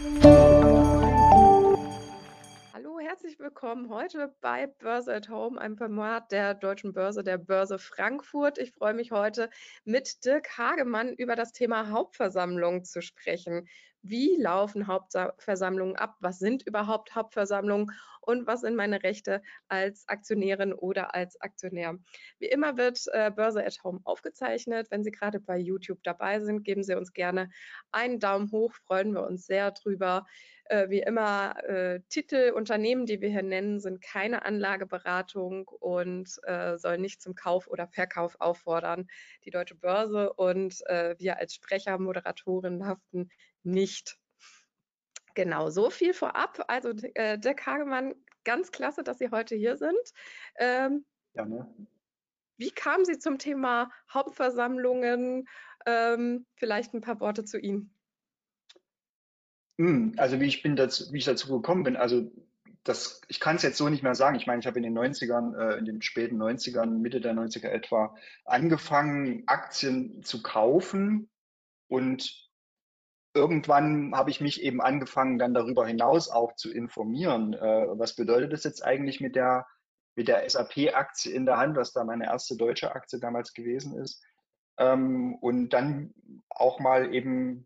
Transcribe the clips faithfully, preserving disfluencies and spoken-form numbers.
Hallo, herzlich willkommen heute bei Börse at Home, einem Format der Deutschen Börse, der Börse Frankfurt. Ich freue mich heute mit Dirk Hagemann über das Thema Hauptversammlung zu sprechen. Wie laufen Hauptversammlungen ab? Was sind überhaupt Hauptversammlungen? Und was sind meine Rechte als Aktionärin oder als Aktionär? Wie immer wird äh, Börse at Home aufgezeichnet. Wenn Sie gerade bei YouTube dabei sind, geben Sie uns gerne einen Daumen hoch, freuen wir uns sehr drüber. Äh, wie immer, äh, Titel, Unternehmen, die wir hier nennen, sind keine Anlageberatung und äh, sollen nicht zum Kauf oder Verkauf auffordern. Die Deutsche Börse und äh, wir als Sprecher, Moderatoren haften nicht. Genau, so viel vorab. Also äh, Dirk Hagemann, ganz klasse, dass Sie heute hier sind. Ähm, Ja, ne? Wie kamen Sie zum Thema Hauptversammlungen? Ähm, vielleicht ein paar Worte zu Ihnen. Hm, also wie ich bin dazu, wie ich dazu gekommen bin, also das, ich kann es jetzt so nicht mehr sagen. Ich meine, ich habe in den Neunzigern, äh, in den späten Neunzigern, Mitte der Neunziger etwa, angefangen, Aktien zu kaufen und irgendwann habe ich mich eben angefangen, dann darüber hinaus auch zu informieren. Äh, was bedeutet das jetzt eigentlich mit der, mit der S A P-Aktie in der Hand, was da meine erste deutsche Aktie damals gewesen ist? Ähm, und dann auch mal eben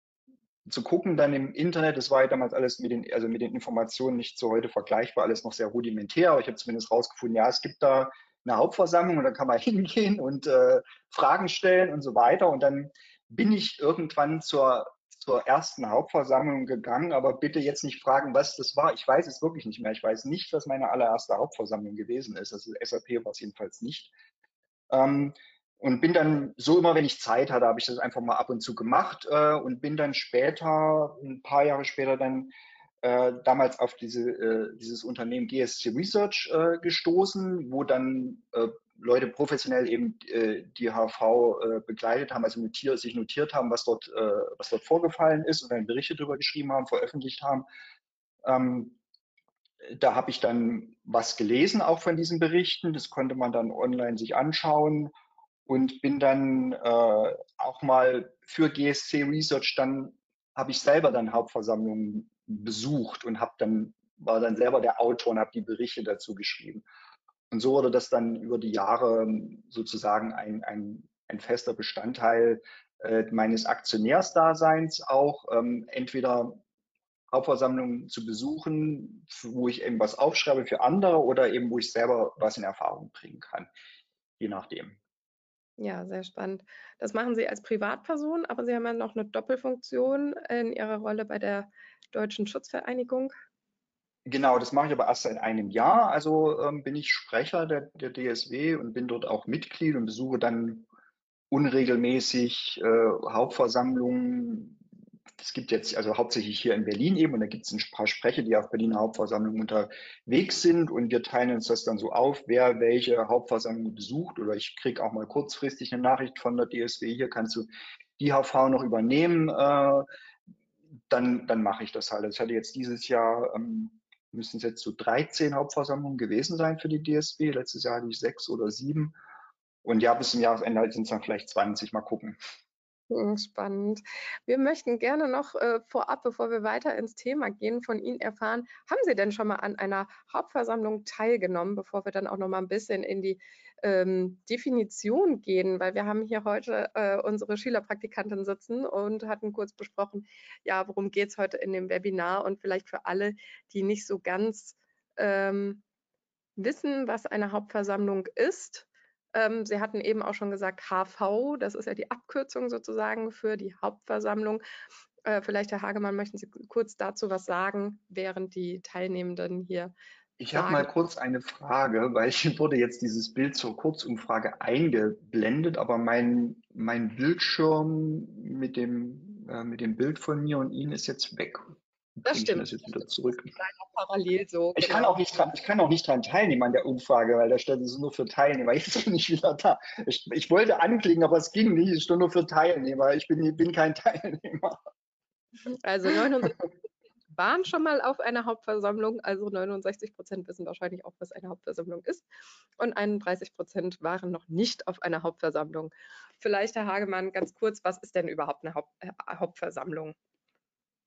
zu gucken dann im Internet, das war ja damals alles mit den, also mit den Informationen nicht so heute vergleichbar, alles noch sehr rudimentär, aber ich habe zumindest rausgefunden, ja, es gibt da eine Hauptversammlung und da kann man hingehen und äh, Fragen stellen und so weiter. Und dann bin ich irgendwann zur, zur ersten Hauptversammlung gegangen, aber bitte jetzt nicht fragen, was das war. Ich weiß es wirklich nicht mehr. Ich weiß nicht, was meine allererste Hauptversammlung gewesen ist. Also S A P war es jedenfalls nicht. Ähm, und bin dann so immer, wenn ich Zeit hatte, habe ich das einfach mal ab und zu gemacht äh, und bin dann später, ein paar Jahre später dann äh, damals auf diese, äh, dieses Unternehmen G S C Research äh, gestoßen, wo dann äh, Leute professionell eben äh, die H V äh, begleitet haben, also notiert, sich notiert haben, was dort, äh, was dort vorgefallen ist und dann Berichte darüber geschrieben haben, veröffentlicht haben. Ähm, Da habe ich dann was gelesen, auch von diesen Berichten. Das konnte man dann online sich anschauen und bin dann äh, auch mal für G S C Research dann habe ich selber dann Hauptversammlungen besucht und habe dann war dann selber der Autor und habe die Berichte dazu geschrieben. Und so wurde das dann über die Jahre sozusagen ein, ein, ein fester Bestandteil äh, meines Aktionärsdaseins auch. Ähm, entweder Hauptversammlungen zu besuchen, wo ich eben was aufschreibe für andere oder eben wo ich selber was in Erfahrung bringen kann, je nachdem. Ja, sehr spannend. Das machen Sie als Privatperson, aber Sie haben ja noch eine Doppelfunktion in Ihrer Rolle bei der Deutschen Schutzvereinigung. Genau, das mache ich aber erst seit einem Jahr. Also ähm, bin ich Sprecher der, der D S W und bin dort auch Mitglied und besuche dann unregelmäßig äh, Hauptversammlungen. Es gibt jetzt also hauptsächlich hier in Berlin eben und da gibt es ein paar Sprecher, die auf Berliner Hauptversammlungen unterwegs sind und wir teilen uns das dann so auf, wer welche Hauptversammlung besucht oder ich kriege auch mal kurzfristig eine Nachricht von der D S W, hier kannst du die H V noch übernehmen, äh, dann, dann mache ich das halt. Also ich hatte jetzt dieses Jahr, ähm, müssen es jetzt so dreizehn Hauptversammlungen gewesen sein für die D S W. Letztes Jahr hatte ich sechs oder sieben. Und ja, bis zum Jahresende sind es dann vielleicht zwanzig. Mal gucken. Hm, spannend. Wir möchten gerne noch äh, vorab, bevor wir weiter ins Thema gehen, von Ihnen erfahren, haben Sie denn schon mal an einer Hauptversammlung teilgenommen, bevor wir dann auch noch mal ein bisschen in die ähm, Definition gehen, weil wir haben hier heute äh, unsere Schülerpraktikantin sitzen und hatten kurz besprochen, ja, worum geht es heute in dem Webinar und vielleicht für alle, die nicht so ganz ähm, wissen, was eine Hauptversammlung ist. Ähm, Sie hatten eben auch schon gesagt, H V, das ist ja die Abkürzung sozusagen für die Hauptversammlung. Äh, vielleicht, Herr Hagemann, möchten Sie kurz dazu was sagen, während die Teilnehmenden hier Ich habe mal sagen. kurz eine Frage, weil hier wurde jetzt dieses Bild zur Kurzumfrage eingeblendet, aber mein, mein Bildschirm mit dem, äh, mit dem Bild von mir und Ihnen ist jetzt weg. Wie Das kriege ich denn stimmt, das jetzt wieder zurück? parallel so, Ich kann genau. auch nicht dran, ich kann auch nicht dran teilnehmen an der Umfrage, weil da steht es ist nur für Teilnehmer. Jetzt bin ich wieder da. Ich, ich wollte anklicken, aber es ging nicht. Es stand nur für Teilnehmer. Ich bin, bin kein Teilnehmer. Also neunundsechzig waren schon mal auf einer Hauptversammlung, also neunundsechzig Prozent wissen wahrscheinlich auch, was eine Hauptversammlung ist. Und einunddreißig Prozent waren noch nicht auf einer Hauptversammlung. Vielleicht, Herr Hagemann, ganz kurz, was ist denn überhaupt eine Haupt, äh, Hauptversammlung?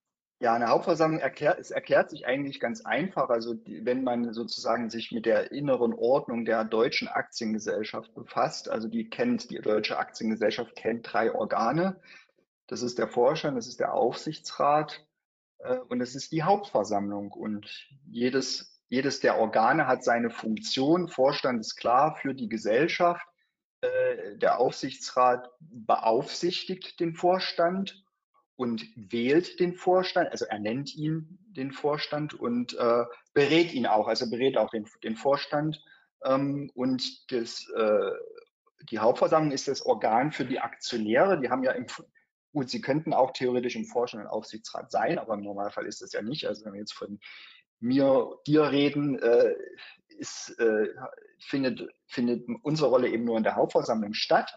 Ja, eine Hauptversammlung erklärt, es erklärt sich eigentlich ganz einfach. Also die, wenn man sozusagen sich mit der inneren Ordnung der deutschen Aktiengesellschaft befasst, also die kennt, die deutsche Aktiengesellschaft kennt drei Organe. Das ist der Vorstand, das ist der Aufsichtsrat äh, und es ist die Hauptversammlung. Und jedes, jedes der Organe hat seine Funktion. Vorstand ist klar für die Gesellschaft. Äh, der Aufsichtsrat beaufsichtigt den Vorstand und wählt den Vorstand, also er nennt ihn den Vorstand und äh, berät ihn auch, also berät auch den, den Vorstand. Ähm, und das, äh, die Hauptversammlung ist das Organ für die Aktionäre. Die haben ja im, gut, sie könnten auch theoretisch im Vorstand und Aufsichtsrat sein, aber im Normalfall ist das ja nicht. Also wenn wir jetzt von mir, dir reden, äh, ist, äh, findet, findet unsere Rolle eben nur in der Hauptversammlung statt,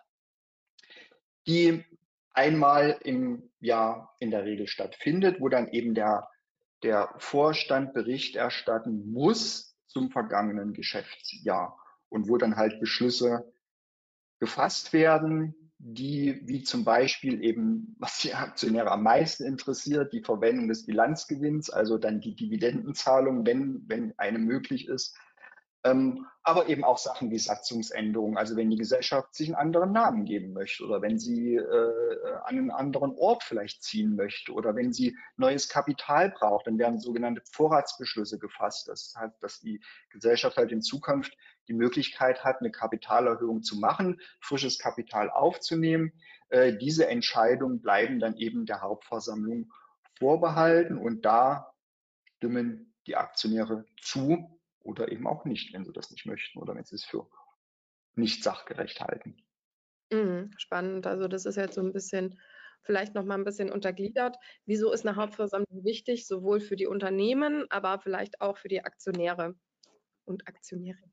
die einmal im Jahr in der Regel stattfindet, wo dann eben der, der Vorstand Bericht erstatten muss zum vergangenen Geschäftsjahr und wo dann halt Beschlüsse gefasst werden, die wie zum Beispiel eben, was die Aktionäre am meisten interessiert, die Verwendung des Bilanzgewinns, also dann die Dividendenzahlung, wenn, wenn eine möglich ist, ähm, aber eben auch Sachen wie Satzungsänderungen, also wenn die Gesellschaft sich einen anderen Namen geben möchte oder wenn sie äh, an einen anderen Ort vielleicht ziehen möchte oder wenn sie neues Kapital braucht, dann werden sogenannte Vorratsbeschlüsse gefasst. Das heißt, dass die Gesellschaft halt in Zukunft die Möglichkeit hat, eine Kapitalerhöhung zu machen, frisches Kapital aufzunehmen. Äh, diese Entscheidungen bleiben dann eben der Hauptversammlung vorbehalten und da stimmen die Aktionäre zu oder eben auch nicht, wenn sie das nicht möchten oder wenn sie es für nicht sachgerecht halten. Mhm, spannend. Also das ist jetzt so ein bisschen vielleicht noch mal ein bisschen untergliedert. Wieso ist eine Hauptversammlung wichtig, sowohl für die Unternehmen, aber vielleicht auch für die Aktionäre und Aktionärinnen?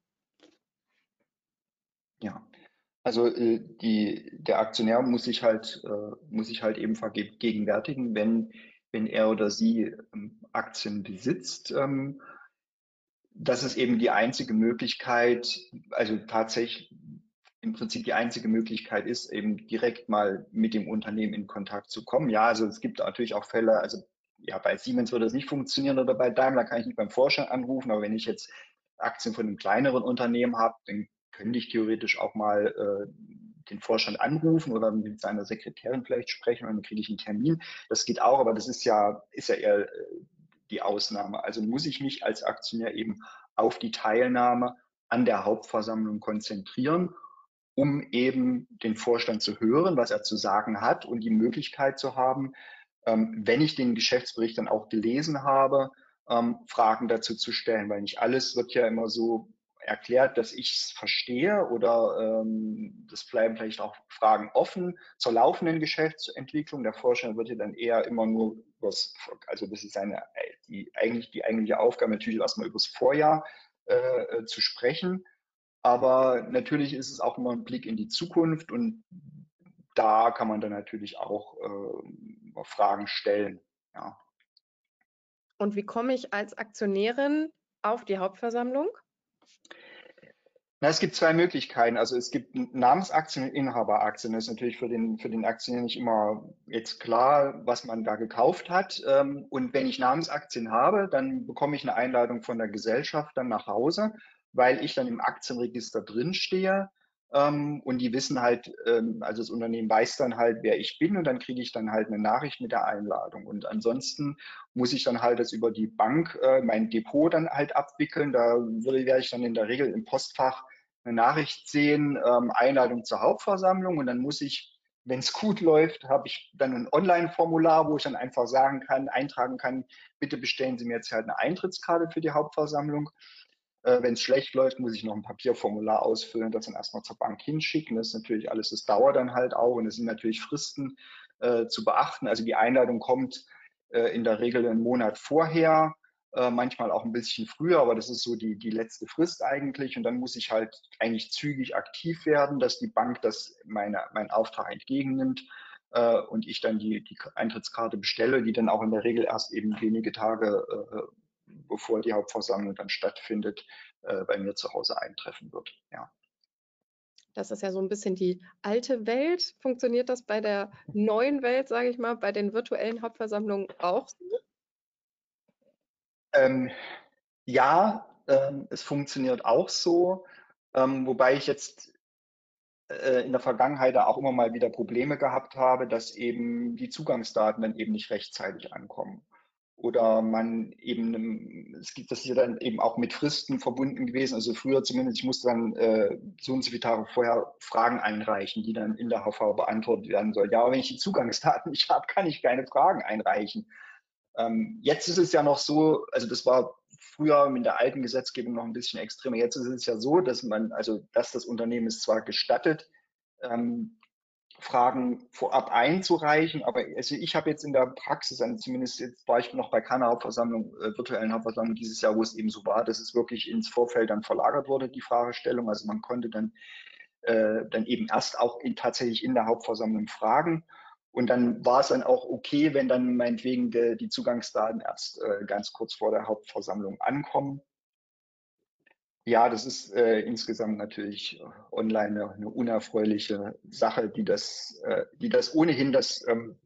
Ja, also äh, die, der Aktionär muss sich halt, äh, muss sich halt eben vergegenwärtigen, wenn, wenn er oder sie ähm, Aktien besitzt. Ähm, das ist eben die einzige Möglichkeit, also tatsächlich im Prinzip die einzige Möglichkeit ist, eben direkt mal mit dem Unternehmen in Kontakt zu kommen. Ja, also es gibt natürlich auch Fälle, also ja, bei Siemens würde das nicht funktionieren oder bei Daimler kann ich nicht beim Vorstand anrufen, aber wenn ich jetzt Aktien von einem kleineren Unternehmen habe, dann könnte ich theoretisch auch mal äh, den Vorstand anrufen oder mit seiner Sekretärin vielleicht sprechen und dann kriege ich einen Termin. Das geht auch, aber das ist ja, ist ja eher äh, die Ausnahme. Also muss ich mich als Aktionär eben auf die Teilnahme an der Hauptversammlung konzentrieren, um eben den Vorstand zu hören, was er zu sagen hat und die Möglichkeit zu haben, ähm, wenn ich den Geschäftsbericht dann auch gelesen habe, ähm, Fragen dazu zu stellen, weil nicht alles wird ja immer so erklärt, dass ich es verstehe oder ähm, das bleiben vielleicht auch Fragen offen zur laufenden Geschäftsentwicklung. Der Vorstand wird ja dann eher immer nur übers, also das ist seine, die eigentlich die eigentliche Aufgabe natürlich erstmal übers Vorjahr äh, zu sprechen. Aber natürlich ist es auch immer ein Blick in die Zukunft und da kann man dann natürlich auch äh, Fragen stellen. Ja. Und wie komme ich als Aktionärin auf die Hauptversammlung? Na, es gibt zwei Möglichkeiten. Also es gibt Namensaktien und Inhaberaktien. Das ist natürlich für den, für den Aktionär nicht immer jetzt klar, was man da gekauft hat. Ähm, Und wenn ich Namensaktien habe, dann bekomme ich eine Einladung von der Gesellschaft dann nach Hause, weil ich dann im Aktienregister drinstehe. Ähm, Und die wissen halt, ähm, also das Unternehmen weiß dann halt, wer ich bin und dann kriege ich dann halt eine Nachricht mit der Einladung. Und ansonsten muss ich dann halt das über die Bank, äh, mein Depot dann halt abwickeln. Da würde, werde ich dann in der Regel im Postfach eine Nachricht sehen, ähm, Einladung zur Hauptversammlung und dann muss ich, wenn es gut läuft, habe ich dann ein Online-Formular, wo ich dann einfach sagen kann, eintragen kann, bitte bestellen Sie mir jetzt halt eine Eintrittskarte für die Hauptversammlung. Äh, wenn es schlecht läuft, muss ich noch ein Papierformular ausfüllen, das dann erstmal zur Bank hinschicken. Das ist natürlich alles, das dauert dann halt auch und es sind natürlich Fristen äh, zu beachten. Also die Einladung kommt äh, in der Regel einen Monat vorher, äh, manchmal auch ein bisschen früher, aber das ist so die, die letzte Frist eigentlich. Und dann muss ich halt eigentlich zügig aktiv werden, dass die Bank das meine, meinen Auftrag entgegennimmt äh, und ich dann die, die Eintrittskarte bestelle, die dann auch in der Regel erst eben wenige Tage äh, bevor die Hauptversammlung dann stattfindet, äh, bei mir zu Hause eintreffen wird. Ja. Das ist ja so ein bisschen die alte Welt. Funktioniert das bei der neuen Welt, sage ich mal, bei den virtuellen Hauptversammlungen auch so? Ähm, ja, ähm, es funktioniert auch so, ähm, wobei ich jetzt äh, in der Vergangenheit da auch immer mal wieder Probleme gehabt habe, dass eben die Zugangsdaten dann eben nicht rechtzeitig ankommen. Oder man eben, es gibt das hier dann eben auch mit Fristen verbunden gewesen. Also früher zumindest, ich musste dann äh, so und so viele Tage vorher Fragen einreichen, die dann in der H V beantwortet werden sollen. Ja, aber wenn ich die Zugangsdaten nicht habe, kann ich keine Fragen einreichen. Ähm, jetzt ist es ja noch so, also das war früher mit der alten Gesetzgebung noch ein bisschen extremer. Jetzt ist es ja so, dass man, also dass das Unternehmen es zwar gestattet, ähm, Fragen vorab einzureichen, aber also ich habe jetzt in der Praxis, also zumindest jetzt war ich noch bei keiner Hauptversammlung, äh, virtuellen Hauptversammlung dieses Jahr, wo es eben so war, dass es wirklich ins Vorfeld dann verlagert wurde, die Fragestellung. Also man konnte dann, äh, dann eben erst auch in, tatsächlich in der Hauptversammlung fragen. Und dann war es dann auch okay, wenn dann meinetwegen de, die Zugangsdaten erst äh, ganz kurz vor der Hauptversammlung ankommen. Ja, das ist äh, insgesamt natürlich äh, online eine, eine unerfreuliche Sache, die das, äh, die das ohnehin das, ähm,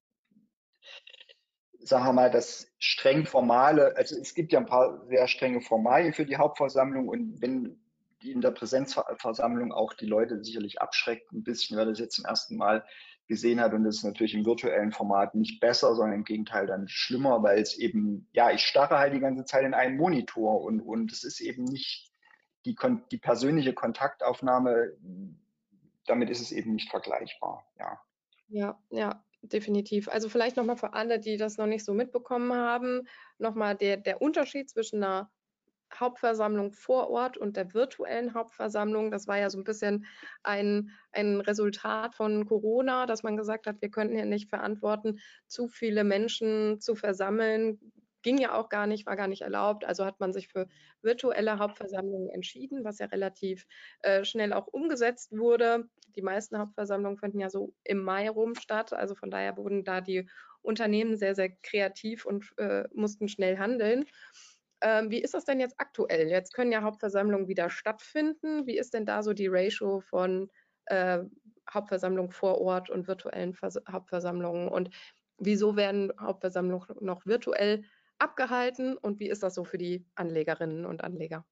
sagen wir mal, das streng formale, also es gibt ja ein paar sehr strenge Formalien für die Hauptversammlung und wenn die in der Präsenzversammlung auch die Leute sicherlich abschreckt ein bisschen, wer das jetzt zum ersten Mal gesehen hat und das ist natürlich im virtuellen Format nicht besser, sondern im Gegenteil dann schlimmer, weil es eben, ja, ich starre halt die ganze Zeit in einen Monitor und, und es ist eben nicht die, die persönliche Kontaktaufnahme, damit ist es eben nicht vergleichbar, ja. Ja, ja, definitiv. Also vielleicht nochmal für alle, die das noch nicht so mitbekommen haben, nochmal der, der Unterschied zwischen einer Hauptversammlung vor Ort und der virtuellen Hauptversammlung. Das war ja so ein bisschen ein, ein Resultat von Corona, dass man gesagt hat, wir könnten hier nicht verantworten, zu viele Menschen zu versammeln. Ging ja auch gar nicht, war gar nicht erlaubt. Also hat man sich für virtuelle Hauptversammlungen entschieden, was ja relativ äh, schnell auch umgesetzt wurde. Die meisten Hauptversammlungen finden ja so im Mai rum statt. Also von daher wurden da die Unternehmen sehr, sehr kreativ und äh, mussten schnell handeln. Ähm, wie ist das denn jetzt aktuell? Jetzt können ja Hauptversammlungen wieder stattfinden. Wie ist denn da so die Ratio von äh, Hauptversammlung vor Ort und virtuellen Vers Hauptversammlungen? Und wieso werden Hauptversammlungen noch virtuell abgehalten? Und wie ist das so für die Anlegerinnen und Anleger?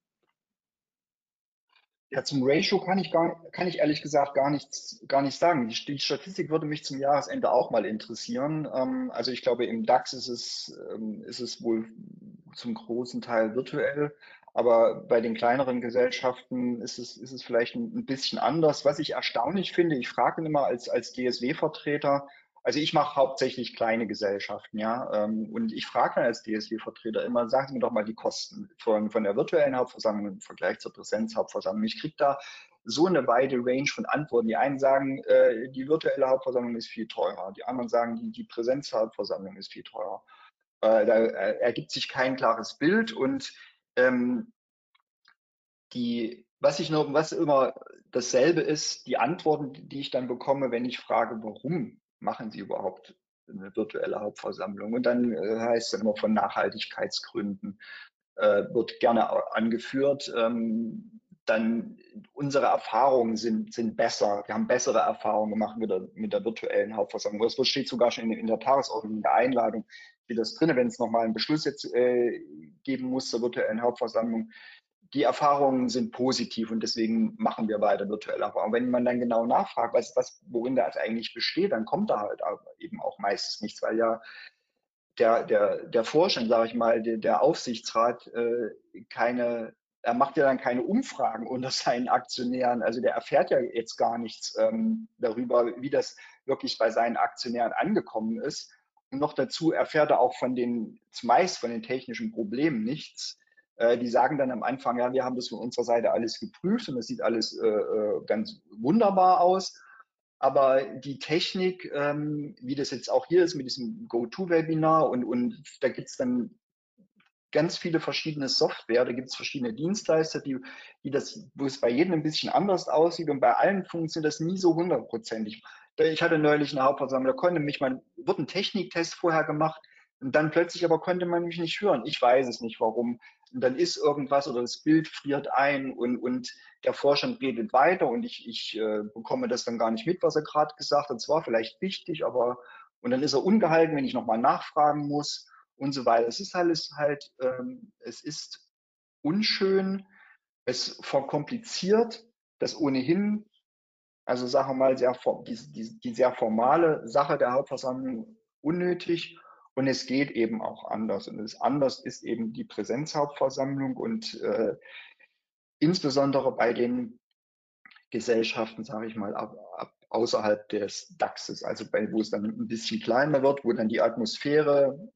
Ja, zum Ratio kann ich gar, kann ich ehrlich gesagt gar nichts, gar nicht sagen. Die, die Statistik würde mich zum Jahresende auch mal interessieren. Ähm, also ich glaube, im DAX ist es, ähm, ist es wohl zum großen Teil virtuell, aber bei den kleineren Gesellschaften ist es, ist es vielleicht ein, ein bisschen anders. Was ich erstaunlich finde, ich frage immer als, als D S W-Vertreter, also ich mache hauptsächlich kleine Gesellschaften, ja, ähm, und ich frage dann als D S W-Vertreter immer, sagen Sie mir doch mal die Kosten von, von der virtuellen Hauptversammlung im Vergleich zur Präsenzhauptversammlung. Ich kriege da so eine weite Range von Antworten. Die einen sagen, äh, die virtuelle Hauptversammlung ist viel teurer, die anderen sagen, die, die Präsenzhauptversammlung ist viel teurer. Äh, da äh, ergibt sich kein klares Bild und ähm, die, was ich noch, was immer dasselbe ist, die Antworten, die ich dann bekomme, wenn ich frage, warum machen Sie überhaupt eine virtuelle Hauptversammlung? Und dann äh, heißt es dann immer von Nachhaltigkeitsgründen, äh, wird gerne angeführt. Ähm, dann unsere Erfahrungen sind, sind besser. Wir haben bessere Erfahrungen gemacht mit der, mit der virtuellen Hauptversammlung. Das steht sogar schon in, in der Tagesordnung, in der Einladung, steht das drin, wenn es nochmal einen Beschluss jetzt äh, geben muss zur virtuellen Hauptversammlung. Die Erfahrungen sind positiv und deswegen machen wir weiter virtuelle Erfahrungen. Wenn man dann genau nachfragt, was, was, worin das eigentlich besteht, dann kommt da halt eben auch meistens nichts, weil ja der, der, der Vorstand, sage ich mal, der, der Aufsichtsrat äh, keine, er macht ja dann keine Umfragen unter seinen Aktionären. Also der erfährt ja jetzt gar nichts ähm, darüber, wie das wirklich bei seinen Aktionären angekommen ist. Und noch dazu erfährt er auch von den, zumeist von den technischen Problemen nichts. Äh, die sagen dann am Anfang, ja, wir haben das von unserer Seite alles geprüft und das sieht alles äh, äh ganz wunderbar aus. Aber die Technik, ähm, wie das jetzt auch hier ist mit diesem Go-To-Webinar und, und da gibt es dann ganz viele verschiedene Software, da gibt es verschiedene Dienstleister, die, die das, wo es bei jedem ein bisschen anders aussieht und bei allen funktioniert das nie so hundertprozentig. Ich hatte neulich eine Hauptversammlung, da konnte mich man, wird ein Techniktest vorher gemacht und dann plötzlich aber konnte man mich nicht hören. Ich weiß es nicht warum. Und dann ist irgendwas oder das Bild friert ein und, und der Vorstand redet weiter und ich, ich äh, bekomme das dann gar nicht mit, was er gerade gesagt hat. Es war vielleicht wichtig, aber und dann ist er ungehalten, wenn ich nochmal nachfragen muss. und so weiter. Es ist alles halt, ähm, es ist unschön, es verkompliziert das ohnehin, also sagen wir mal, sehr, die, die, die sehr formale Sache der Hauptversammlung unnötig, und es geht eben auch anders. Und das anders ist eben die Präsenzhauptversammlung, und äh, insbesondere bei den Gesellschaften, sage ich mal, ab, ab, außerhalb des DAXes, also bei, wo es dann ein bisschen kleiner wird, wo dann die Atmosphäre,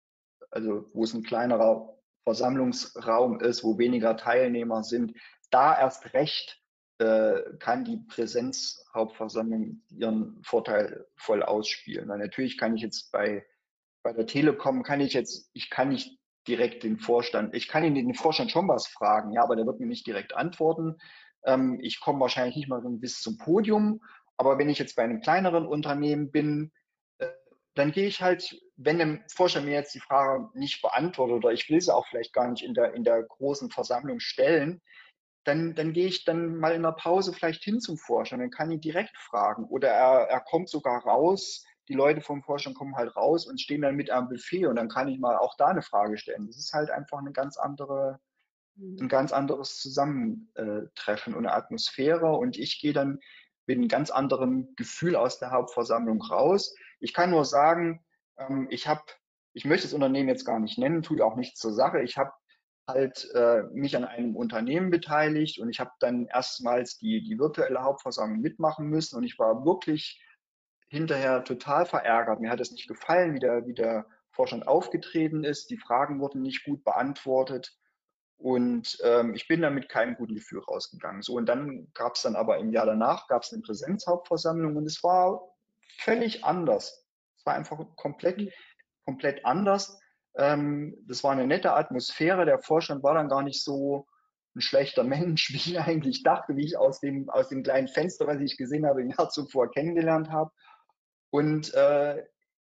also wo es ein kleinerer Versammlungsraum ist, wo weniger Teilnehmer sind, da erst recht äh, kann die Präsenzhauptversammlung ihren Vorteil voll ausspielen. Weil natürlich kann ich jetzt bei, bei der Telekom, kann ich jetzt, ich kann nicht direkt den Vorstand, ich kann ihn den Vorstand schon was fragen, ja, aber der wird mir nicht direkt antworten. Ähm, ich komme wahrscheinlich nicht mal bis zum Podium, aber wenn ich jetzt bei einem kleineren Unternehmen bin, äh, dann gehe ich halt, wenn der Vorstand mir jetzt die Frage nicht beantwortet oder ich will sie auch vielleicht gar nicht in der, in der großen Versammlung stellen, dann, dann gehe ich dann mal in der Pause vielleicht hin zum Vorstand, dann kann ich direkt fragen. Oder er, er kommt sogar raus, die Leute vom Vorstand kommen halt raus und stehen dann mit am Buffet, und dann kann ich mal auch da eine Frage stellen. Das ist halt einfach eine ganz andere, Mhm. ein ganz anderes Zusammentreffen und eine Atmosphäre, und ich gehe dann mit einem ganz anderen Gefühl aus der Hauptversammlung raus. Ich kann nur sagen, ähm, ich habe, ich möchte das Unternehmen jetzt gar nicht nennen, tut auch nichts zur Sache. Ich habe halt äh, mich an einem Unternehmen beteiligt, und ich habe dann erstmals die, die virtuelle Hauptversammlung mitmachen müssen, und ich war wirklich hinterher total verärgert. Mir hat es nicht gefallen, wie der, wie der Vorstand aufgetreten ist. Die Fragen wurden nicht gut beantwortet. Und ähm, ich bin da mit keinem guten Gefühl rausgegangen. So, und dann gab es dann aber im Jahr danach gab es eine Präsenzhauptversammlung, und es war völlig anders. Es war einfach komplett, komplett anders. Ähm, das war eine nette Atmosphäre. Der Vorstand war dann gar nicht so ein schlechter Mensch, wie ich eigentlich dachte, wie ich aus dem, aus dem kleinen Fenster, was ich gesehen habe, im Jahr zuvor kennengelernt habe. Und äh,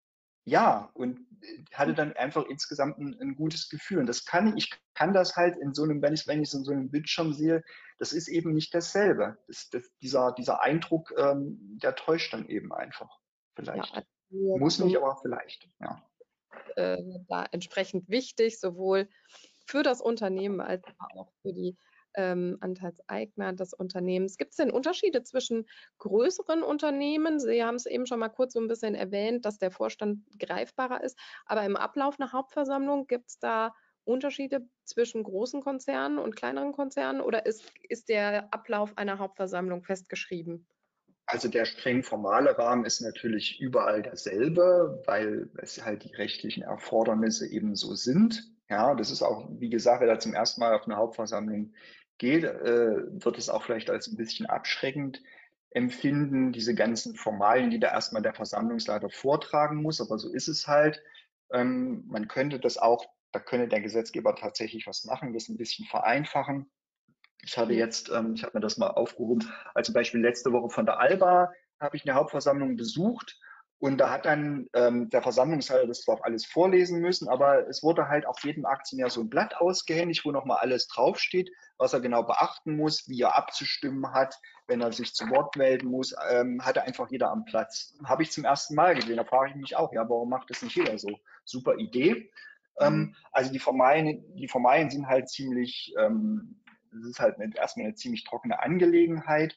ja, und hatte dann einfach insgesamt ein, ein gutes Gefühl. Und das kann ich, kann das halt in so einem, wenn ich, wenn ich so, so einem Bildschirm sehe, das ist eben nicht dasselbe. Das, das, dieser, dieser Eindruck, ähm, der täuscht dann eben einfach. Ja, Vielleicht. also Muss nicht, zum aber vielleicht. Ja. äh, da entsprechend wichtig, sowohl für das Unternehmen als auch für die ähm, Anteilseigner des Unternehmens. Gibt es denn Unterschiede zwischen größeren Unternehmen? Sie haben es eben schon mal kurz so ein bisschen erwähnt, dass der Vorstand greifbarer ist, aber im Ablauf einer Hauptversammlung gibt es da Unterschiede zwischen großen Konzernen und kleineren Konzernen, oder ist, ist der Ablauf einer Hauptversammlung festgeschrieben? Also der streng formale Rahmen ist natürlich überall derselbe, weil es halt die rechtlichen Erfordernisse eben so sind. Ja, das ist auch, wie gesagt, wer da zum ersten Mal auf eine Hauptversammlung geht, äh, wird es auch vielleicht als ein bisschen abschreckend empfinden, diese ganzen Formalien, die da erstmal der Versammlungsleiter vortragen muss. Aber so ist es halt. Ähm, man könnte das auch, da könnte der Gesetzgeber tatsächlich was machen, das ein bisschen vereinfachen. Ich hatte Mhm. jetzt, ähm, ich habe mir das mal aufgehoben, als zum Beispiel letzte Woche von der Alba habe ich eine Hauptversammlung besucht, und da hat dann ähm, der Versammlungsleiter das zwar auch alles vorlesen müssen, aber es wurde halt auf jedem Aktionär so ein Blatt ausgehändigt, wo nochmal alles draufsteht, was er genau beachten muss, wie er abzustimmen hat, wenn er sich zu Wort melden muss, ähm, hatte einfach jeder am Platz. Habe ich zum ersten Mal gesehen, da frage ich mich auch, ja, warum macht das nicht jeder so? Super Idee. Mhm. Ähm, also die Formalien, die Formalien sind halt ziemlich ähm, das ist halt eine, erstmal eine ziemlich trockene Angelegenheit.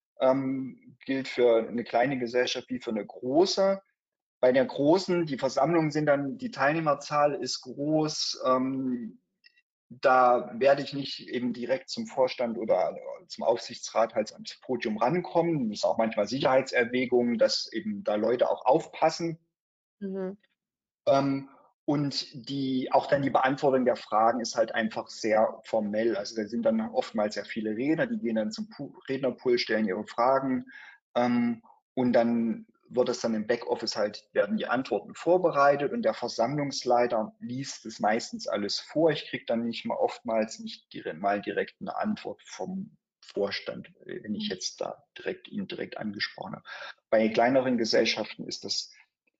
Ähm, gilt für eine kleine Gesellschaft wie für eine große. Bei der großen, die Versammlungen sind dann, die Teilnehmerzahl ist groß. Ähm, da werde ich nicht eben direkt zum Vorstand oder zum Aufsichtsrat halt ans Podium rankommen. Das ist auch manchmal Sicherheitserwägungen, dass eben da Leute auch aufpassen. Mhm. Ähm, und die, auch dann die Beantwortung der Fragen ist halt einfach sehr formell. Also da sind dann oftmals sehr viele Redner, die gehen dann zum Rednerpool, stellen ihre Fragen, ähm, und dann wird es dann im Backoffice halt, werden die Antworten vorbereitet, und der Versammlungsleiter liest es meistens alles vor. Ich kriege dann nicht mal oftmals nicht direkt, mal direkt eine Antwort vom Vorstand, wenn ich jetzt da direkt ihn direkt angesprochen habe. Bei kleineren Gesellschaften ist das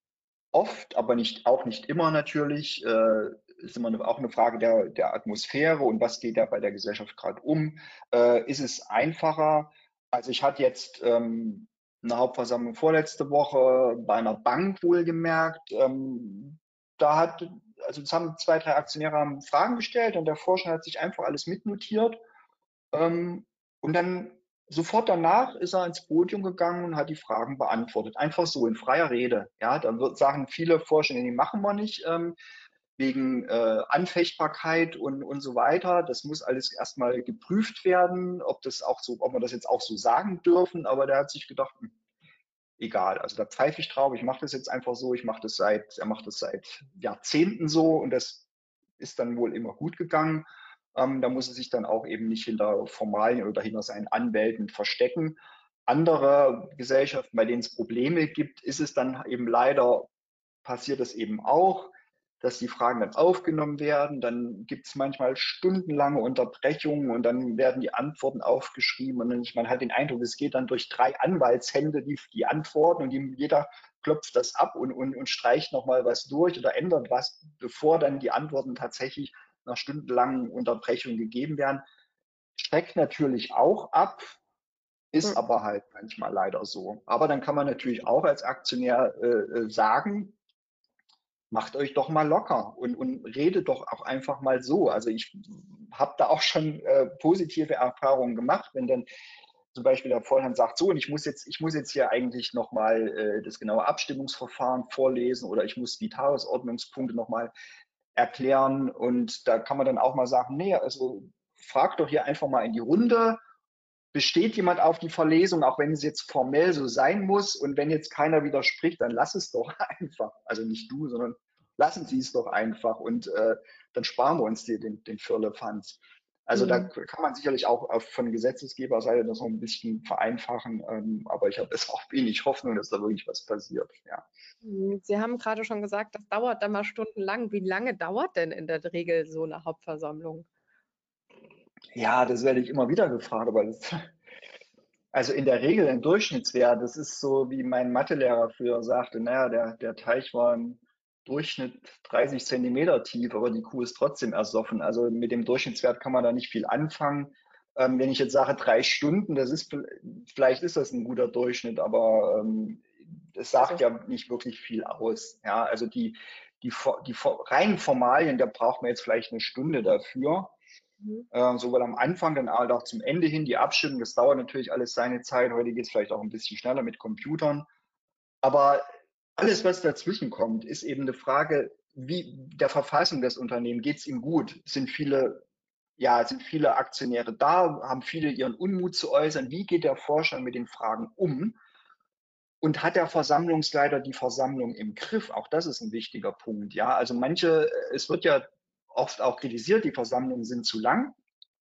oft, aber nicht, auch nicht immer natürlich, äh, ist immer eine, auch eine Frage der, der Atmosphäre und was geht da bei der Gesellschaft gerade um. Äh, ist es einfacher? Also ich hatte jetzt ähm, eine Hauptversammlung vorletzte Woche bei einer Bank wohlgemerkt. Ähm, da hat also es haben zwei, drei Aktionäre haben Fragen gestellt und der Vorstand hat sich einfach alles mitnotiert. Ähm, und dann sofort danach ist er ins Podium gegangen und hat die Fragen beantwortet. Einfach so in freier Rede. Ja, da wird, sagen viele Vorstände, die machen wir nicht, ähm, wegen äh, Anfechtbarkeit und, und so weiter. Das muss alles erstmal geprüft werden, ob das auch so, ob wir das jetzt auch so sagen dürfen. Aber der hat sich gedacht, hm, egal, also da pfeife ich drauf, ich mache das jetzt einfach so, ich mache das seit, er macht das seit Jahrzehnten so und das ist dann wohl immer gut gegangen. Ähm, da muss er sich dann auch eben nicht hinter Formalien oder hinter seinen Anwälten verstecken. Andere Gesellschaften, bei denen es Probleme gibt, ist es dann eben leider, passiert es eben auch, dass die Fragen dann aufgenommen werden. Dann gibt es manchmal stundenlange Unterbrechungen und dann werden die Antworten aufgeschrieben. Und man hat den Eindruck, es geht dann durch drei Anwaltshände die, die Antworten und die, jeder klopft das ab und, und, und streicht nochmal was durch oder ändert was, bevor dann die Antworten tatsächlich nach stundenlangen Unterbrechungen gegeben werden. Schreckt natürlich auch ab, ist Hm. aber halt manchmal leider so. Aber dann kann man natürlich auch als Aktionär äh, sagen, macht euch doch mal locker und, und redet doch auch einfach mal so. Also ich habe da auch schon äh, positive Erfahrungen gemacht, wenn dann zum Beispiel der Vorstand sagt, so, und ich muss jetzt, ich muss jetzt hier eigentlich nochmal äh, das genaue Abstimmungsverfahren vorlesen oder ich muss die Tagesordnungspunkte nochmal erklären. Und da kann man dann auch mal sagen, nee, also frag doch hier einfach mal in die Runde, besteht jemand auf die Verlesung, auch wenn es jetzt formell so sein muss und wenn jetzt keiner widerspricht, dann lass es doch einfach. Also nicht du, sondern lassen Sie es doch einfach und äh, dann sparen wir uns die, den, den Firlefanz. Also da Hm. kann man sicherlich auch auf, von Gesetzesgeberseite das noch ein bisschen vereinfachen, ähm, aber ich habe es auch wenig Hoffnung, dass da wirklich was passiert. Ja. Hm, Sie haben gerade schon gesagt, das dauert dann mal stundenlang. Wie lange dauert denn in der Regel so eine Hauptversammlung? Ja, das werde ich immer wieder gefragt, aber das, also in der Regel ein Durchschnittswert, das ist so, wie mein Mathelehrer früher sagte, naja, der, der Teich war im Durchschnitt dreißig Zentimeter tief, aber die Kuh ist trotzdem ersoffen. Also mit dem Durchschnittswert kann man da nicht viel anfangen. Ähm, wenn ich jetzt sage drei Stunden, das ist, vielleicht ist das ein guter Durchschnitt, aber ähm, es Also, sagt ja nicht wirklich viel aus. Ja, also die, die, die, die reinen Formalien, da braucht man jetzt vielleicht eine Stunde dafür. mhm. Äh, sowohl am Anfang, dann halt auch zum Ende hin, die Abstimmung, das dauert natürlich alles seine Zeit. Heute geht es vielleicht auch ein bisschen schneller mit Computern. Aber alles, was dazwischen kommt, ist eben eine Frage, wie der Verfassung des Unternehmens, geht es ihm gut? Sind viele, ja, sind viele Aktionäre da? Haben viele ihren Unmut zu äußern? Wie geht der Vorstand mit den Fragen um? Und hat der Versammlungsleiter die Versammlung im Griff? Auch das ist ein wichtiger Punkt. Ja, also manche, es wird ja oft auch kritisiert, die Versammlungen sind zu lang.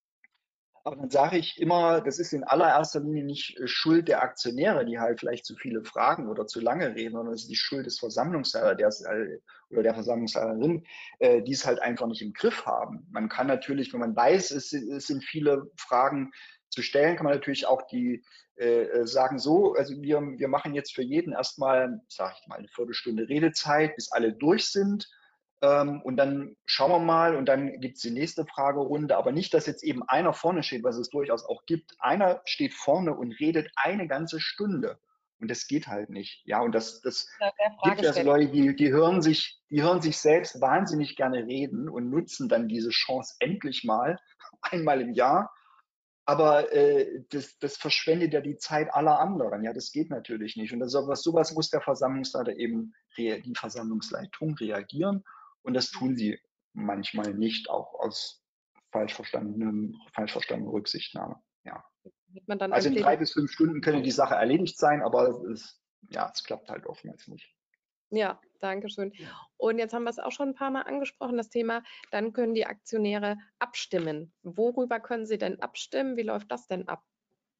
Aber dann sage ich immer, das ist in allererster Linie nicht äh, Schuld der Aktionäre, die halt vielleicht zu viele Fragen oder zu lange reden, sondern es ist die Schuld des Versammlungsleiters äh, oder der Versammlungsleiterin, äh, die es halt einfach nicht im Griff haben. Man kann natürlich, wenn man weiß, es, es sind viele Fragen zu stellen, kann man natürlich auch die äh, sagen so, also wir, wir machen jetzt für jeden erstmal, sage ich mal, eine Viertelstunde Redezeit, bis alle durch sind. Ähm, und dann schauen wir mal und dann gibt es die nächste Fragerunde. Aber nicht, dass jetzt eben einer vorne steht, was es durchaus auch gibt. Einer steht vorne und redet eine ganze Stunde. Und das geht halt nicht. Ja, und das, das Der der gibt ja so Fragestellung. Leute, die, die hören sich, die hören sich selbst wahnsinnig gerne reden und nutzen dann diese Chance endlich mal, einmal im Jahr. Aber äh, das, das verschwendet ja die Zeit aller anderen. Ja, das geht natürlich nicht. Und das, was sowas muss der Versammlungsleiter eben, die Versammlungsleitung reagieren. Und das tun sie manchmal nicht, auch aus falsch verstandenem, falsch verstandener Rücksichtnahme. Ja. Wird man dann Also in empfehlen, drei bis fünf Stunden könnte die Sache erledigt sein, aber es, ja, es klappt halt oftmals nicht. ja, danke schön. Und jetzt haben wir es auch schon ein paar Mal angesprochen, das Thema, dann können die Aktionäre abstimmen. Worüber können sie denn abstimmen? Wie läuft das denn ab?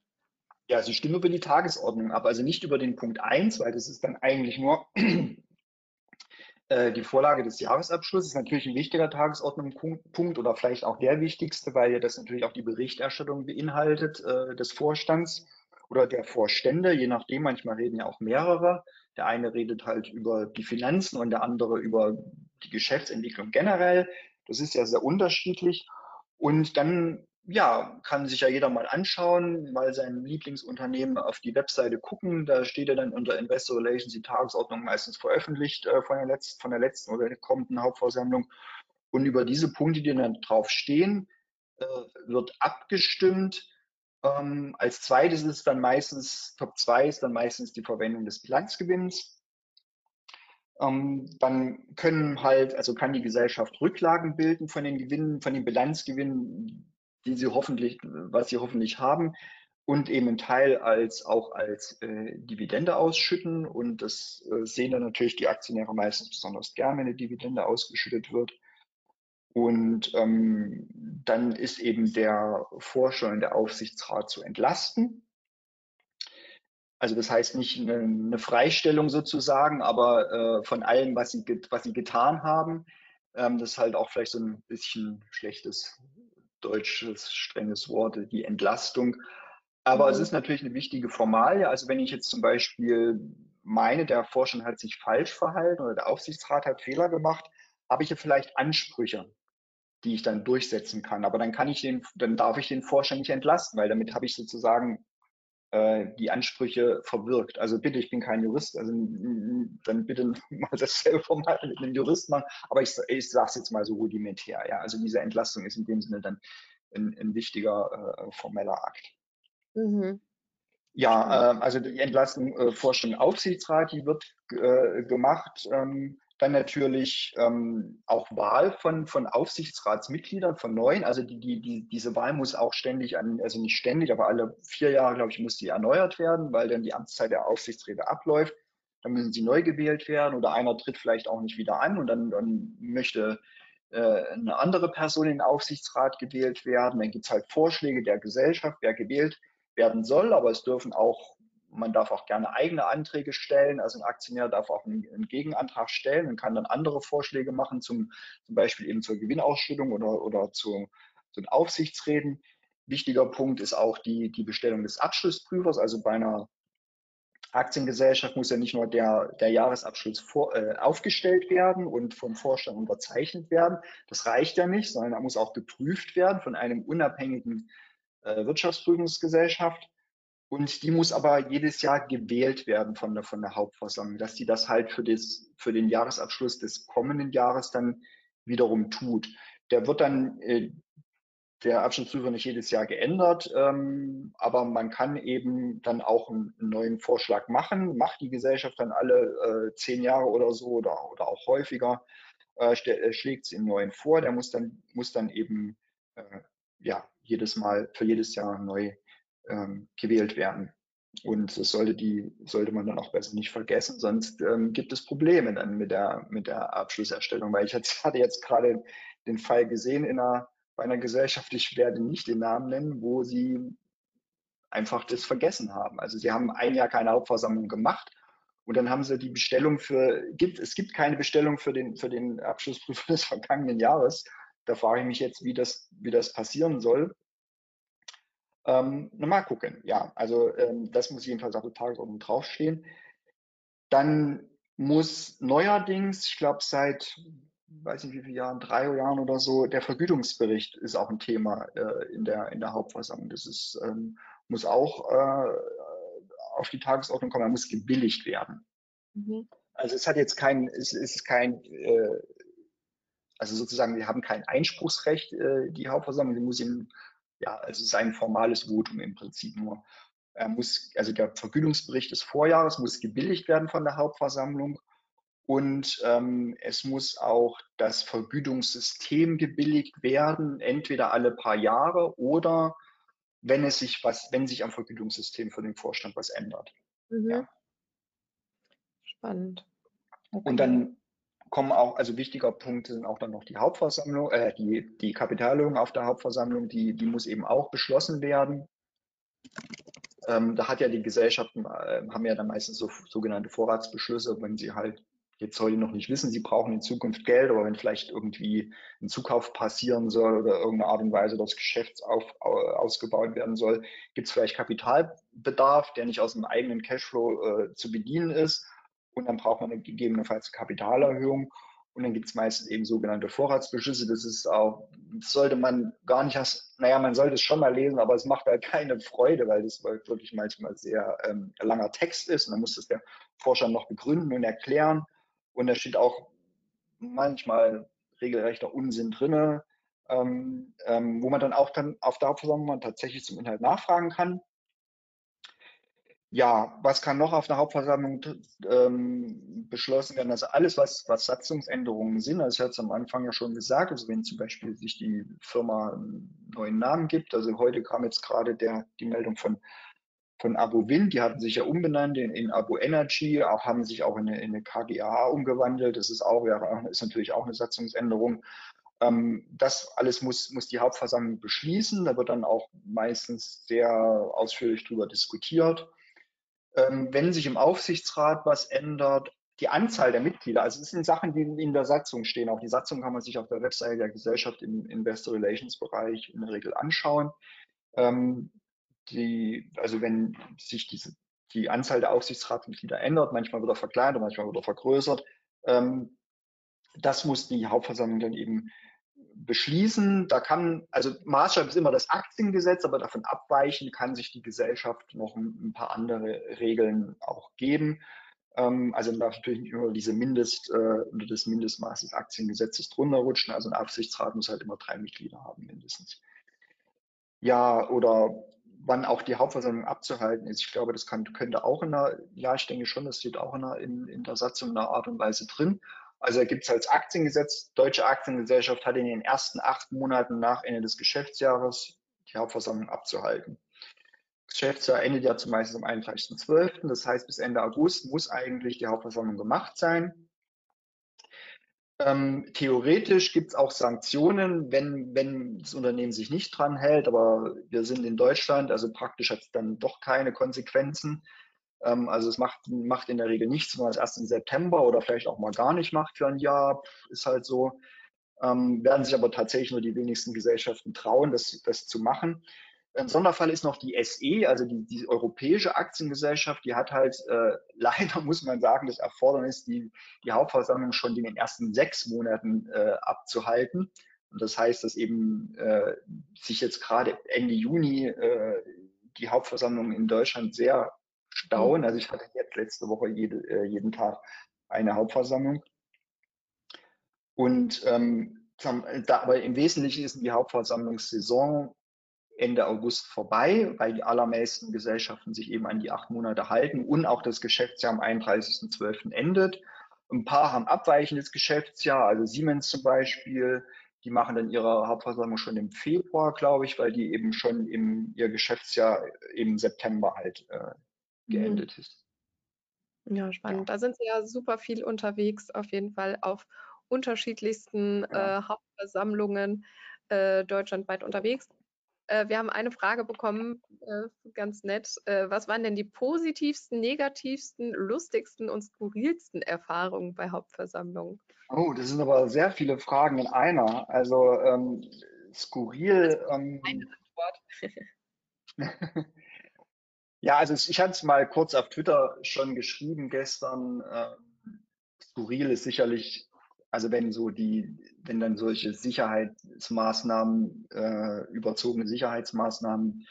Ja, sie stimmen über die Tagesordnung ab, also nicht über den Punkt eins, weil das ist dann eigentlich nur Äh, die Vorlage des Jahresabschlusses ist natürlich ein wichtiger Tagesordnungspunkt oder vielleicht auch der wichtigste, weil ja das natürlich auch die Berichterstattung beinhaltet äh, des Vorstands oder der Vorstände, je nachdem, manchmal reden ja auch mehrere. Der eine redet halt über die Finanzen und der andere über die Geschäftsentwicklung generell. Das ist ja sehr unterschiedlich. Und dann ja, kann sich ja jeder mal anschauen, mal sein Lieblingsunternehmen auf die Webseite gucken. Da steht ja dann unter Investor Relations die Tagesordnung meistens veröffentlicht äh, von der letzten, von der letzten oder der kommenden Hauptversammlung. Und über diese Punkte, die dann drauf stehen, äh, wird abgestimmt. Ähm, als zweites ist dann meistens, Top zwei ist dann meistens die Verwendung des Bilanzgewinns. Ähm, dann können halt, also kann die Gesellschaft Rücklagen bilden von den Gewinnen, von den Bilanzgewinnen, die sie hoffentlich, was sie hoffentlich haben, und eben einen Teil als auch als äh, Dividende ausschütten. Und das äh, sehen dann natürlich die Aktionäre meistens besonders gern, wenn eine Dividende ausgeschüttet wird. Und ähm, dann ist eben der Vorstand und der Aufsichtsrat zu entlasten. Also das heißt nicht eine, eine Freistellung sozusagen, aber äh, von allem, was sie, was sie getan haben. Ähm, das ist halt auch vielleicht so ein bisschen schlechtes deutsches, strenges Wort, die Entlastung. Aber es Mhm. ist natürlich eine wichtige Formalie. Also wenn ich jetzt zum Beispiel meine, der Vorstand hat sich falsch verhalten oder der Aufsichtsrat hat Fehler gemacht, habe ich ja vielleicht Ansprüche, die ich dann durchsetzen kann. Aber dann kann ich den, dann darf ich den Vorstand nicht entlasten, weil damit habe ich sozusagen äh, die Ansprüche verwirkt. Also bitte, ich bin kein Jurist, also dann bitte mal das selber mal mit einem Jurist machen. Aber ich, ich sage es jetzt mal so rudimentär. Ja, also diese Entlastung ist in dem Sinne dann ein, ein wichtiger äh, formeller Akt. Mhm. Spannend. Ja, äh, also die Entlastung äh, Vorstand Aufsichtsrat, die wird äh, gemacht. Ähm, dann natürlich ähm, auch Wahl von, von Aufsichtsratsmitgliedern, von neuen. Also die, die, die, diese Wahl muss auch ständig an, also nicht ständig, aber alle vier Jahre, glaube ich, muss die erneuert werden, weil dann die Amtszeit der Aufsichtsräte abläuft. Dann müssen sie neu gewählt werden oder einer tritt vielleicht auch nicht wieder an und dann, dann möchte äh, eine andere Person in den Aufsichtsrat gewählt werden. Dann gibt es halt Vorschläge der Gesellschaft, wer gewählt werden soll, aber es dürfen auch, man darf auch gerne eigene Anträge stellen. Also ein Aktionär darf auch einen, einen Gegenantrag stellen und kann dann andere Vorschläge machen, zum, zum Beispiel eben zur Gewinnausschüttung oder, oder zu, zu den Aufsichtsräten. Wichtiger Punkt ist auch die, die Bestellung des Abschlussprüfers. Also bei einer Aktiengesellschaft muss ja nicht nur der, der Jahresabschluss vor, äh, aufgestellt werden und vom Vorstand unterzeichnet werden. Das reicht ja nicht, sondern da muss auch geprüft werden von einem unabhängigen äh, Wirtschaftsprüfungsgesellschaft. Und die muss aber jedes Jahr gewählt werden von der, von der Hauptversammlung, dass die das halt für, das, für den Jahresabschluss des kommenden Jahres dann wiederum tut. Der wird dann, äh, der Abschlussprüfer nicht jedes Jahr geändert, ähm, aber man kann eben dann auch einen, einen neuen Vorschlag machen, macht die Gesellschaft dann alle äh, zehn Jahre oder so oder, oder auch häufiger, äh, schlägt sie einen neuen vor, der muss dann, muss dann eben äh, ja, jedes Mal, für jedes Jahr neu ähm, gewählt werden. Und das sollte, die, sollte man dann auch besser nicht vergessen, sonst ähm, gibt es Probleme dann mit der, mit der Abschlusserstellung, weil ich jetzt, hatte jetzt gerade den Fall gesehen in einer, bei einer Gesellschaft, ich werde nicht den Namen nennen, wo sie einfach das vergessen haben. Also sie haben ein Jahr keine Hauptversammlung gemacht und dann haben sie die Bestellung für, gibt, es gibt keine Bestellung für den, für den Abschlussprüfer des vergangenen Jahres. Da frage ich mich jetzt, wie das, wie das passieren soll. Ähm, mal gucken. Ja, also ähm, das muss jedenfalls auf der Tagesordnung draufstehen. Dann muss neuerdings, ich glaube seit, weiß nicht wie viele Jahren, drei Jahren oder so, der Vergütungsbericht ist auch ein Thema äh, in der, in der Hauptversammlung. Das ist, ähm, muss auch äh, auf die Tagesordnung kommen, er muss gebilligt werden. Mhm. Also es hat jetzt kein, es ist kein, äh, also sozusagen, wir haben kein Einspruchsrecht, äh, die Hauptversammlung, die muss ihm, ja, also es ist ein formales Votum im Prinzip nur. Er muss, also der Vergütungsbericht des Vorjahres muss gebilligt werden von der Hauptversammlung und ähm, es muss auch das Vergütungssystem gebilligt werden, entweder alle paar Jahre oder wenn es sich was, wenn sich am Vergütungssystem für den Vorstand was ändert. Mhm. Ja. Spannend. Und Okay. dann kommen auch, also wichtiger Punkt sind auch dann noch die Hauptversammlung, äh, die, die Kapitalerhöhung auf der Hauptversammlung, die, die muss eben auch beschlossen werden. Ähm, da hat ja die Gesellschaften, äh, haben ja dann meistens so sogenannte Vorratsbeschlüsse, wenn sie halt jetzt heute noch nicht wissen, sie brauchen in Zukunft Geld, aber wenn vielleicht irgendwie ein Zukauf passieren soll oder irgendeine Art und Weise das Geschäft auf, ausgebaut werden soll, gibt es vielleicht Kapitalbedarf, der nicht aus dem eigenen Cashflow äh, zu bedienen ist. Und dann braucht man gegebenenfalls Kapitalerhöhung. Und dann gibt es meistens eben sogenannte Vorratsbeschlüsse. Das ist auch, das sollte man gar nicht, has- naja, man sollte es schon mal lesen, aber es macht halt keine Freude, weil das wirklich manchmal sehr ähm, langer Text ist. Und dann muss das der Vorstand noch begründen und erklären. Und da steht auch manchmal regelrechter Unsinn drinne, ähm, ähm, wo man dann auch dann auf der Hauptversammlung tatsächlich zum Inhalt nachfragen kann. Ja, was kann noch auf der Hauptversammlung ähm, beschlossen werden? Also alles, was, was Satzungsänderungen sind, also ich hatte es am Anfang ja schon gesagt, also wenn zum Beispiel sich die Firma einen neuen Namen gibt, also heute kam jetzt gerade der, die Meldung von, von Abo Wind, die hatten sich ja umbenannt in, in Abo Energy, auch haben sich auch in eine, in eine K G A umgewandelt, das ist auch, ja, ist natürlich auch eine Satzungsänderung. Ähm, das alles muss, muss die Hauptversammlung beschließen, da wird dann auch meistens sehr ausführlich darüber diskutiert. Ähm, wenn sich im Aufsichtsrat was ändert, die Anzahl der Mitglieder, also es sind Sachen, die in der Satzung stehen. Auch die Satzung kann man sich auf der Webseite der Gesellschaft im Investor Relations Bereich in der Regel anschauen. Ähm, die, also wenn sich diese, die Anzahl der Aufsichtsratsmitglieder ändert, manchmal wird er verkleinert, manchmal wird er vergrößert, ähm, das muss die Hauptversammlung dann eben beschließen. Da kann, also Maßstab ist immer das Aktiengesetz, aber davon abweichen kann sich die Gesellschaft noch ein, ein paar andere Regeln auch geben. Ähm, also man darf natürlich nicht über diese Mindest, äh, unter das Mindestmaß des Aktiengesetzes drunter rutschen. Also ein Aufsichtsrat muss halt immer drei Mitglieder haben mindestens. Ja, oder wann auch die Hauptversammlung abzuhalten ist. Ich glaube, das kann, könnte auch in der, ja, ich denke schon, das steht auch in der, in, in der Satzung in einer Art und Weise drin. Also da gibt es als Aktiengesetz, Deutsche Aktiengesellschaft hat in den ersten acht Monaten nach Ende des Geschäftsjahres die Hauptversammlung abzuhalten. Das Geschäftsjahr endet ja zumeist am einunddreißigsten zwölften Das heißt, bis Ende August muss eigentlich die Hauptversammlung gemacht sein. Ähm, theoretisch gibt es auch Sanktionen, wenn, wenn das Unternehmen sich nicht dran hält, aber wir sind in Deutschland, also praktisch hat es dann doch keine Konsequenzen. Ähm, also es macht, macht in der Regel nichts, wenn man es erst im September oder vielleicht auch mal gar nicht macht für ein Jahr, ist halt so. Ähm, werden sich aber tatsächlich nur die wenigsten Gesellschaften trauen, das, das zu machen. Ein Sonderfall ist noch die S E, also die, die Europäische Aktiengesellschaft, die hat halt äh, leider, muss man sagen, das Erfordernis, die, die Hauptversammlung schon in den ersten sechs Monaten äh, abzuhalten. Und das heißt, dass eben äh, sich jetzt gerade Ende Juni äh, die Hauptversammlung in Deutschland sehr Mhm. stauen. Also ich hatte jetzt letzte Woche jede, äh, jeden Tag eine Hauptversammlung. Und ähm, da, aber im Wesentlichen ist die Hauptversammlungssaison Ende August vorbei, weil die allermeisten Gesellschaften sich eben an die acht Monate halten und auch das Geschäftsjahr am einunddreißigsten zwölften endet. Ein paar haben abweichendes Geschäftsjahr, also Siemens zum Beispiel, die machen dann ihre Hauptversammlung schon im Februar, glaube ich, weil die eben schon im, ihr Geschäftsjahr im September halt äh, Mhm. geendet ist. Ja, Ja, spannend. Da sind Sie ja super viel unterwegs, auf jeden Fall auf unterschiedlichsten ja. äh, Hauptversammlungen äh, deutschlandweit unterwegs. Äh, wir haben eine Frage bekommen, äh, ganz nett. Äh, was waren denn die positivsten, negativsten, lustigsten und skurrilsten Erfahrungen bei Hauptversammlungen? Oh, das sind aber sehr viele Fragen in einer. Also ähm, Das skurril. ist eine Ähm, Antwort. Ja, also ich hatte es mal kurz auf Twitter schon geschrieben gestern. Äh, skurril ist sicherlich, also wenn so die, wenn dann solche Sicherheitsmaßnahmen, äh, überzogene Sicherheitsmaßnahmen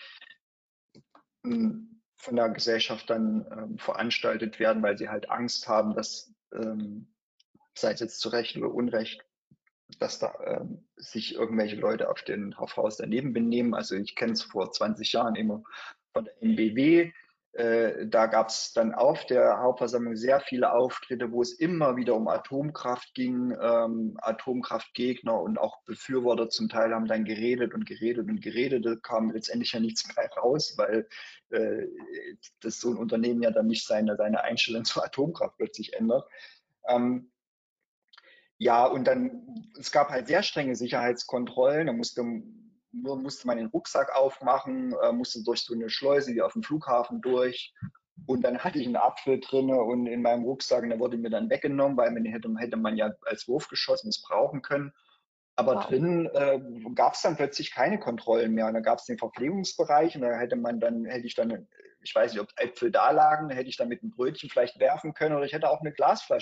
ähm, von der Gesellschaft dann ähm, veranstaltet werden, weil sie halt Angst haben, dass, ähm, sei es jetzt zu Recht oder Unrecht, dass da ähm, sich irgendwelche Leute auf den Haus daneben benehmen. Also ich kenne es vor zwanzig Jahren immer von der N B W. Äh, da gab es dann auf der Hauptversammlung sehr viele Auftritte, wo es immer wieder um Atomkraft ging. Ähm, Atomkraftgegner und auch Befürworter zum Teil haben dann geredet und geredet und geredet. Da kam letztendlich ja nichts mehr raus, weil äh, das so ein Unternehmen ja dann nicht seine, seine Einstellung zur Atomkraft plötzlich ändert. Ähm, ja, und dann, es gab halt sehr strenge Sicherheitskontrollen. Da musste, nur musste man den Rucksack aufmachen, äh, musste durch so eine Schleuse wie auf dem Flughafen durch. Und dann hatte ich einen Apfel drinne und in meinem Rucksack, und der wurde mir dann weggenommen, weil man den hätte, hätte man ja als Wurfgeschoss missbrauchen können. Aber Wow. drin äh, gab es dann plötzlich keine Kontrollen mehr. Und da gab es den Verpflegungsbereich und da hätte man dann, hätte ich dann, ich weiß nicht, ob Äpfel da lagen, da hätte ich dann mit einem Brötchen vielleicht werfen können oder ich hätte auch eine Glasflasche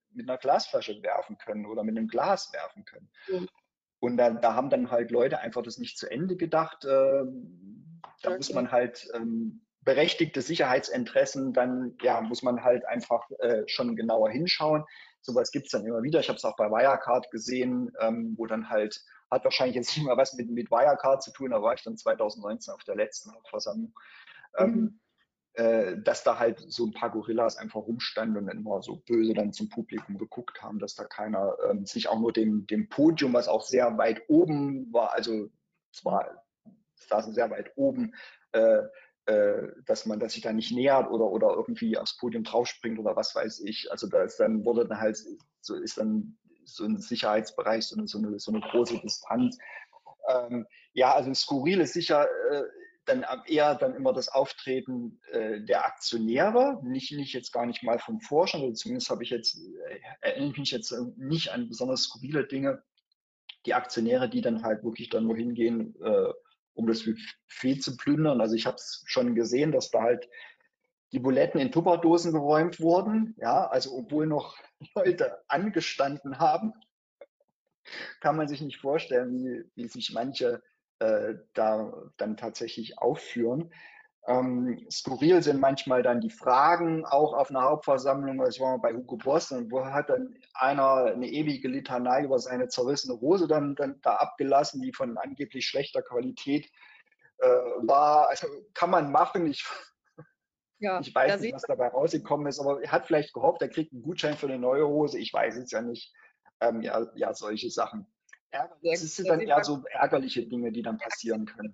mit einer Glasflasche werfen können oder mit einem Glas werfen können. Mhm. Und da, da haben dann halt Leute einfach das nicht zu Ende gedacht. Ähm, da muss Okay. man halt ähm, berechtigte Sicherheitsinteressen, dann ja, muss man halt einfach äh, schon genauer hinschauen. Sowas gibt es dann immer wieder. Ich habe es auch bei Wirecard gesehen, ähm, wo dann halt, hat wahrscheinlich jetzt nicht mal was mit, mit Wirecard zu tun, da war ich dann zwanzig neunzehn auf der letzten Hauptversammlung. Mhm. Ähm, äh, dass da halt so ein paar Gorillas einfach rumstanden und dann immer so böse dann zum Publikum geguckt haben, dass da keiner ähm, sich auch nur dem, dem Podium, was auch sehr weit oben war, also es war, es saßen sehr weit oben, äh, äh, dass man dass sich da nicht nähert oder, oder irgendwie aufs Podium draufspringt oder was weiß ich. Also da ist dann wurde dann halt so ist dann so ein Sicherheitsbereich, so eine, so eine, so eine große Distanz. Ähm, ja, also skurril ist sicher äh, dann eher dann immer das Auftreten äh, der Aktionäre, nicht, nicht jetzt gar nicht mal vom Vorstand, oder zumindest habe ich jetzt, äh, erinnere ich mich jetzt nicht an besonders skurrile Dinge, die Aktionäre, die dann halt wirklich dann nur hingehen, äh, um das Buffet zu plündern. Also ich habe es schon gesehen, dass da halt die Buletten in Tupperdosen geräumt wurden, ja, also obwohl noch Leute angestanden haben, kann man sich nicht vorstellen, wie, wie sich manche äh, da dann tatsächlich aufführen. Ähm, skurril sind manchmal dann die Fragen auch auf einer Hauptversammlung. Ich war mal bei Hugo Boss und wo hat dann einer eine ewige Litanei über seine zerrissene Hose dann, dann da abgelassen, die von angeblich schlechter Qualität äh, war. Also kann man machen. Ich, Ja, ich da weiß nicht, sieht was dabei rausgekommen ist, aber er hat vielleicht gehofft, er kriegt einen Gutschein für eine neue Hose. Ich weiß es ja nicht. Ähm, ja, ja, solche Sachen. sehr Das gut, sind da dann sieht eher man so ärgerliche Dinge, die dann die Aktien. passieren können.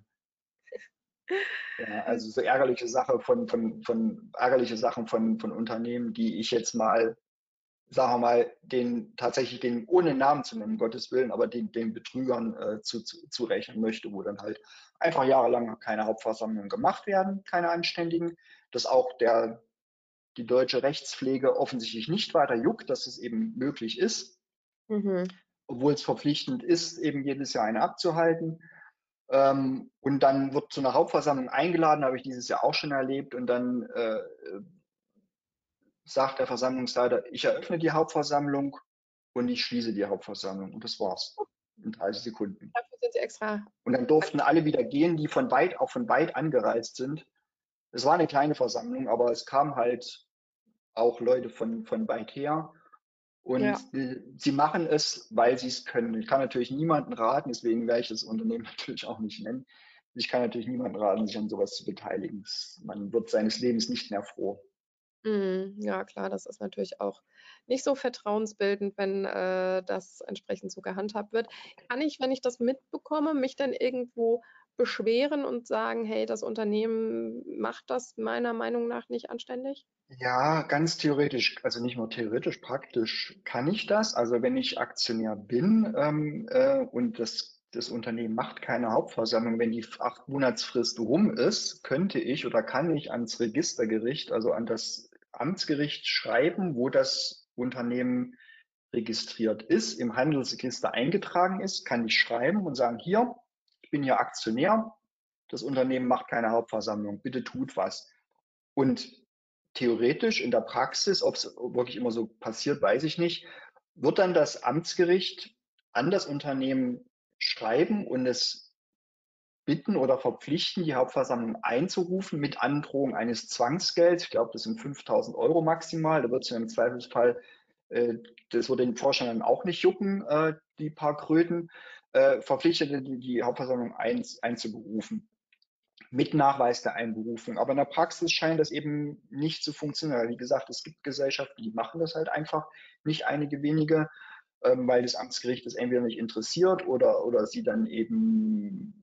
Ja, also so ärgerliche Sache von, von, von ärgerliche Sachen von, von Unternehmen, die ich jetzt mal, sagen wir mal, den tatsächlich den, ohne Namen zu nennen, um Gottes Willen, aber den, den Betrügern äh, zu, zu, zu rechnen möchte, wo dann halt einfach jahrelang keine Hauptversammlungen gemacht werden, keine anständigen, dass auch der, die deutsche Rechtspflege offensichtlich nicht weiter juckt, dass es eben möglich ist, Mhm. obwohl es verpflichtend ist, eben jedes Jahr eine abzuhalten. Ähm, und dann wird zu einer Hauptversammlung eingeladen, habe ich dieses Jahr auch schon erlebt. Und dann äh, sagt der Versammlungsleiter, ich eröffne die Hauptversammlung und ich schließe die Hauptversammlung. Und das war's. In dreißig Sekunden. Dafür sind sie extra Und dann durften aktiv. alle wieder gehen, die von weit, auch von weit angereist sind. Es war eine kleine Versammlung, aber es kamen halt auch Leute von, von weit her. Und Ja. äh, sie machen es, weil sie es können. Ich kann natürlich niemanden raten, deswegen werde ich das Unternehmen natürlich auch nicht nennen. Ich kann natürlich niemanden raten, sich an sowas zu beteiligen. Man wird seines Lebens nicht mehr froh. Mhm. Ja, klar, das ist natürlich auch nicht so vertrauensbildend, wenn äh, das entsprechend so gehandhabt wird. Kann ich, wenn ich das mitbekomme, mich dann irgendwo beschweren und sagen, hey, das Unternehmen macht das meiner Meinung nach nicht anständig? Ja, ganz theoretisch, also nicht nur theoretisch, praktisch kann ich das. Also wenn ich Aktionär bin ähm, äh, und das, das Unternehmen macht keine Hauptversammlung, wenn die acht Monatsfrist rum ist, könnte ich oder kann ich ans Registergericht, also an das Amtsgericht schreiben, wo das Unternehmen registriert ist, im Handelsregister eingetragen ist, kann ich schreiben und sagen, hier, ich bin hier Aktionär, das Unternehmen macht keine Hauptversammlung, bitte tut was. Und theoretisch in der Praxis, ob es wirklich immer so passiert, weiß ich nicht, wird dann das Amtsgericht an das Unternehmen schreiben und es bitten oder verpflichten, die Hauptversammlung einzurufen mit Androhung eines Zwangsgelds. Ich glaube, das sind fünftausend Euro maximal. Da wird es im Zweifelsfall, äh, das wird den Vorstand dann auch nicht jucken, äh, die paar Kröten, äh, verpflichtet, die, die Hauptversammlung ein, einzuberufen mit Nachweis der Einberufung. Aber in der Praxis scheint das eben nicht zu funktionieren. Wie gesagt, es gibt Gesellschaften, die machen das halt einfach, nicht einige wenige, ähm, weil das Amtsgericht es entweder nicht interessiert oder, oder sie dann eben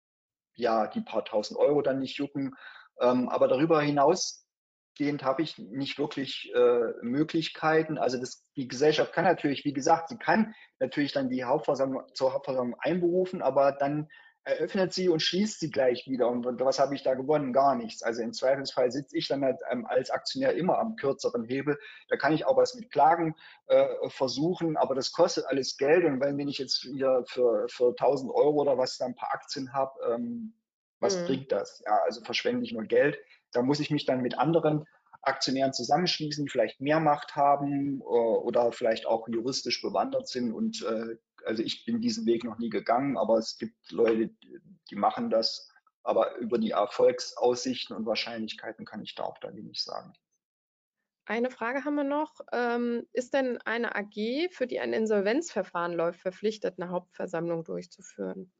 ja die paar tausend Euro dann nicht jucken. Ähm, aber darüber hinausgehend habe ich nicht wirklich äh, Möglichkeiten. Also das, die Gesellschaft kann natürlich, wie gesagt, sie kann natürlich dann die Hauptversammlung zur Hauptversammlung einberufen, aber dann eröffnet sie und schließt sie gleich wieder. Und, und was habe ich da gewonnen? Gar nichts. Also im Zweifelsfall sitze ich dann halt, ähm, als Aktionär immer am kürzeren Hebel. Da kann ich auch was mit Klagen äh, versuchen, aber das kostet alles Geld. Und wenn, wenn ich jetzt hier für, für tausend Euro oder was da ein paar Aktien habe, ähm, was Mhm. bringt das? Ja, also verschwende ich nur Geld. Da muss ich mich dann mit anderen Aktionären zusammenschließen, die vielleicht mehr Macht haben äh, oder vielleicht auch juristisch bewandert sind. Und äh, also ich bin diesen Weg noch nie gegangen, aber es gibt Leute, die machen das. Aber über die Erfolgsaussichten und Wahrscheinlichkeiten kann ich da auch da wenig sagen. Eine Frage haben wir noch. Ähm, ist denn eine A G, für die ein Insolvenzverfahren läuft, verpflichtet, eine Hauptversammlung durchzuführen?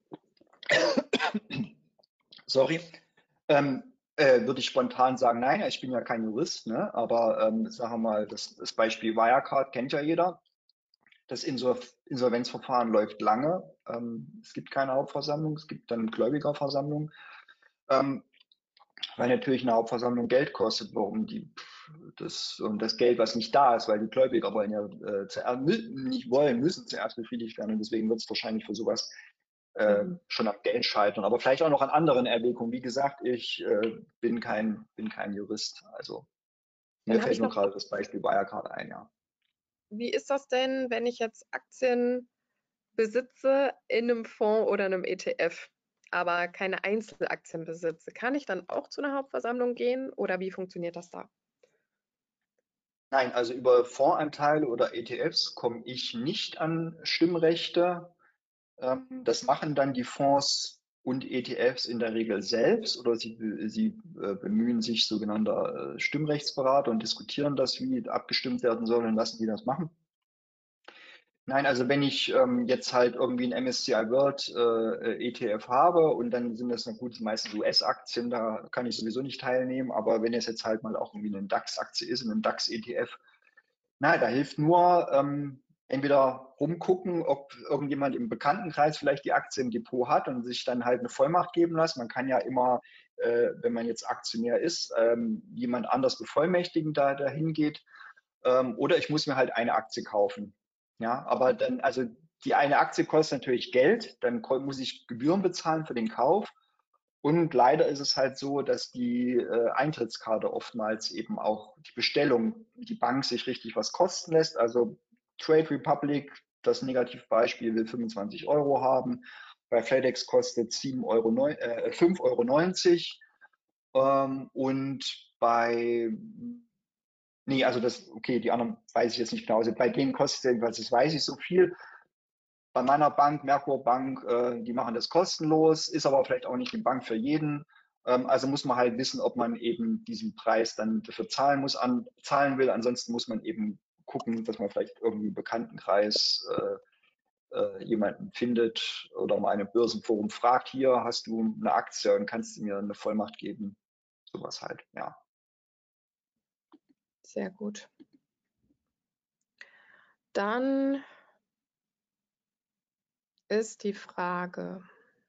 Sorry. Ähm, äh, würde ich spontan sagen, nein, ich bin ja kein Jurist, ne? Aber ähm, sagen wir mal, das, das Beispiel Wirecard kennt ja jeder. Das Insol Insolvenzverfahren läuft lange. Ähm, es gibt keine Hauptversammlung, es gibt dann Gläubigerversammlung, ähm, weil natürlich eine Hauptversammlung Geld kostet, warum die das und das Geld, was nicht da ist, weil die Gläubiger wollen ja äh, zuerst nicht wollen, müssen zuerst befriedigt werden und deswegen wird es wahrscheinlich für sowas äh, Mhm. schon am Geld scheitern, aber vielleicht auch noch an anderen Erwägungen. Wie gesagt, ich äh, bin kein bin kein Jurist, also mir Dann habe fällt ich nur noch, gerade das Beispiel Wirecard ein, ja. wie ist das denn, wenn ich jetzt Aktien besitze in einem Fonds oder einem E T F, aber keine Einzelaktien besitze? Kann ich dann auch zu einer Hauptversammlung gehen oder wie funktioniert das da? Nein, also über Fondsanteile oder E T Fs komme ich nicht an Stimmrechte. Ähm, das machen dann die Fonds und E T Fs in der Regel selbst oder sie, sie äh, bemühen sich sogenannter äh, Stimmrechtsberater und diskutieren das, wie abgestimmt werden soll und lassen die das machen. Nein, also wenn ich ähm, jetzt halt irgendwie ein M S C I World äh, E T F habe und dann sind das na gut, meistens U S-Aktien, da kann ich sowieso nicht teilnehmen, aber wenn es jetzt halt mal auch irgendwie eine DAX-Aktie ist, ein DAX-E T F, na, da hilft nur ähm, entweder rumgucken, ob irgendjemand im Bekanntenkreis vielleicht die Aktie im Depot hat und sich dann halt eine Vollmacht geben lassen. Man kann ja immer, äh, wenn man jetzt Aktionär ist, ähm, jemand anders bevollmächtigen, da dahin geht. Ähm, oder ich muss mir halt eine Aktie kaufen. Ja, aber dann, also die eine Aktie kostet natürlich Geld, dann muss ich Gebühren bezahlen für den Kauf. Und leider ist es halt so, dass die äh, Eintrittskarte oftmals eben auch die Bestellung, die Bank sich richtig was kosten lässt. Also Trade Republic, das Negativbeispiel, will fünfundzwanzig Euro haben. Bei FedEx kostet sieben Euro, äh, fünf Euro neunzig. Ähm, und bei, nee, also das, okay, die anderen weiß ich jetzt nicht genau. Also bei denen kostet es jedenfalls, das weiß ich so viel. Bei meiner Bank, Merkur Bank, äh, die machen das kostenlos, ist aber vielleicht auch nicht die Bank für jeden. Ähm, also muss man halt wissen, ob man eben diesen Preis dann dafür zahlen muss, an, zahlen will. Ansonsten muss man eben gucken, dass man vielleicht irgendwie im Bekanntenkreis äh, äh, jemanden findet oder mal einem Börsenforum fragt, hier hast du eine Aktie und kannst du mir eine Vollmacht geben. Sowas halt, ja. Sehr gut. Dann ist die Frage,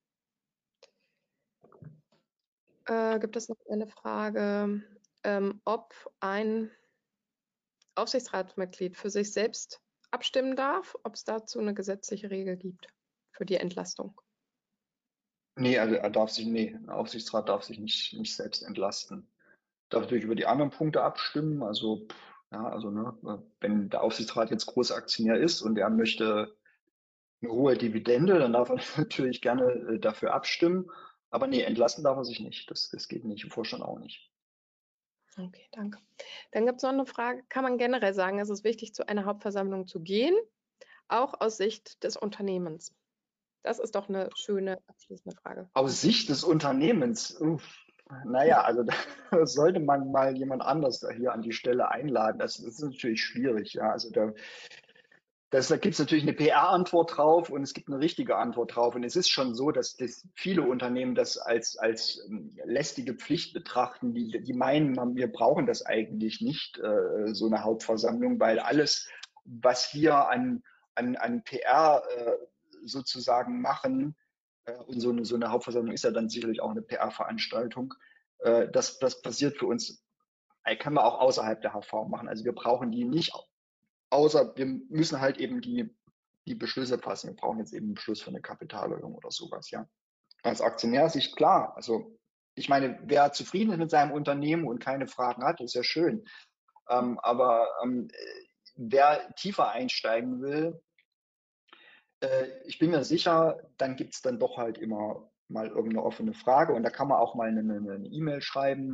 äh, gibt es noch eine Frage, ähm, ob ein Aufsichtsratsmitglied für sich selbst abstimmen darf, ob es dazu eine gesetzliche Regel gibt für die Entlastung? Nee, also er darf sich, nee, ein Aufsichtsrat darf sich nicht, nicht selbst entlasten. Darf natürlich über die anderen Punkte abstimmen. Also, pff, ja, also, ne, wenn der Aufsichtsrat jetzt Großaktionär ist und er möchte eine hohe Dividende, dann darf er natürlich gerne äh, dafür abstimmen. Aber nee, entlassen darf er sich nicht. Das, das geht nicht. Im Vorstand auch nicht. Okay, danke. Dann gibt es noch eine Frage, kann man generell sagen, es ist wichtig, zu einer Hauptversammlung zu gehen, auch aus Sicht des Unternehmens? Das ist doch eine schöne abschließende Frage. Aus Sicht des Unternehmens, uff, naja, also da sollte man mal jemand anders da hier an die Stelle einladen. Das, das ist natürlich schwierig, ja. Also da, Das, da gibt es natürlich eine P R-Antwort drauf und es gibt eine richtige Antwort drauf. Und es ist schon so, dass das viele Unternehmen das als, als ähm, lästige Pflicht betrachten. Die, die meinen, man- wir brauchen das eigentlich nicht, äh, so eine Hauptversammlung, weil alles, was wir an, an, an P R äh, sozusagen machen, äh, und so eine, so eine Hauptversammlung ist ja dann sicherlich auch eine P R-Veranstaltung, äh, das, das passiert für uns, äh, kann man auch außerhalb der H V machen. Also wir brauchen die nicht, außer wir müssen halt eben die, die Beschlüsse fassen. Wir brauchen jetzt eben einen Beschluss für eine Kapitalerhöhung oder sowas, ja. Als Aktionärsicht klar. Also ich meine, wer zufrieden ist mit seinem Unternehmen und keine Fragen hat, ist ja schön. Ähm, aber ähm, wer tiefer einsteigen will, äh, ich bin mir sicher, dann gibt es dann doch halt immer mal irgendeine offene Frage und da kann man auch mal eine E-Mail schreiben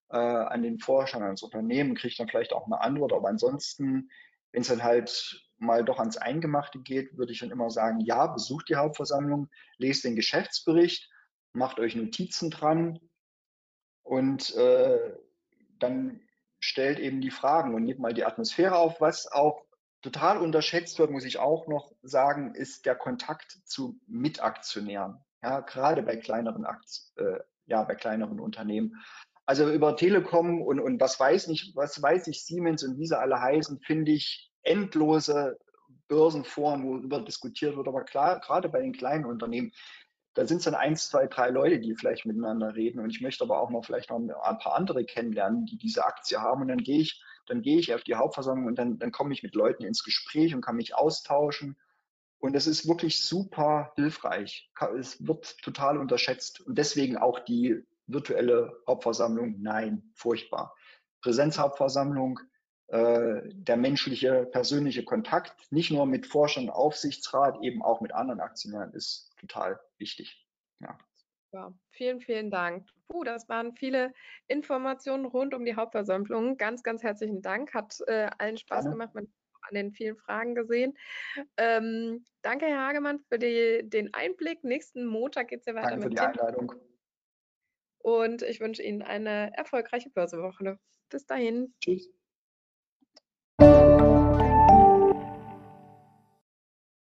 äh, an den Vorstand, ans Unternehmen, kriege ich dann vielleicht auch eine Antwort. Aber ansonsten, wenn es dann halt mal doch ans Eingemachte geht, würde ich dann immer sagen, ja, besucht die Hauptversammlung, lest den Geschäftsbericht, macht euch Notizen dran und äh, dann stellt eben die Fragen und nehmt mal die Atmosphäre auf. Was auch total unterschätzt wird, muss ich auch noch sagen, ist der Kontakt zu Mitaktionären. Ja, gerade bei kleineren Akt, äh, ja, bei kleineren Unternehmen. Also über Telekom und, und was weiß nicht, was weiß ich, Siemens und wie sie alle heißen, finde ich endlose Börsenforen, wo darüber diskutiert wird. Aber klar, gerade bei den kleinen Unternehmen, da sind es dann eins, zwei, drei Leute, die vielleicht miteinander reden. Und ich möchte aber auch noch vielleicht noch ein paar andere kennenlernen, die diese Aktie haben. Und dann gehe ich, dann gehe ich auf die Hauptversammlung und dann, dann komme ich mit Leuten ins Gespräch und kann mich austauschen. Und das ist wirklich super hilfreich. Es wird total unterschätzt. Und deswegen auch die virtuelle Hauptversammlung, nein, furchtbar. Präsenzhauptversammlung, äh, der menschliche, persönliche Kontakt, nicht nur mit Vorstand, Aufsichtsrat, eben auch mit anderen Aktionären, ist total wichtig. Ja. Ja, vielen, vielen Dank. Puh, das waren viele Informationen rund um die Hauptversammlung. Ganz, ganz herzlichen Dank. Hat äh, allen Spaß Gerne. gemacht. Man hat an den vielen Fragen gesehen. Ähm, danke, Herr Hagemann, für die, den Einblick. Nächsten Montag geht es ja weiter Danke für mit die Tim. Einladung. Und ich wünsche Ihnen eine erfolgreiche Börsewoche. Bis dahin. Tschüss.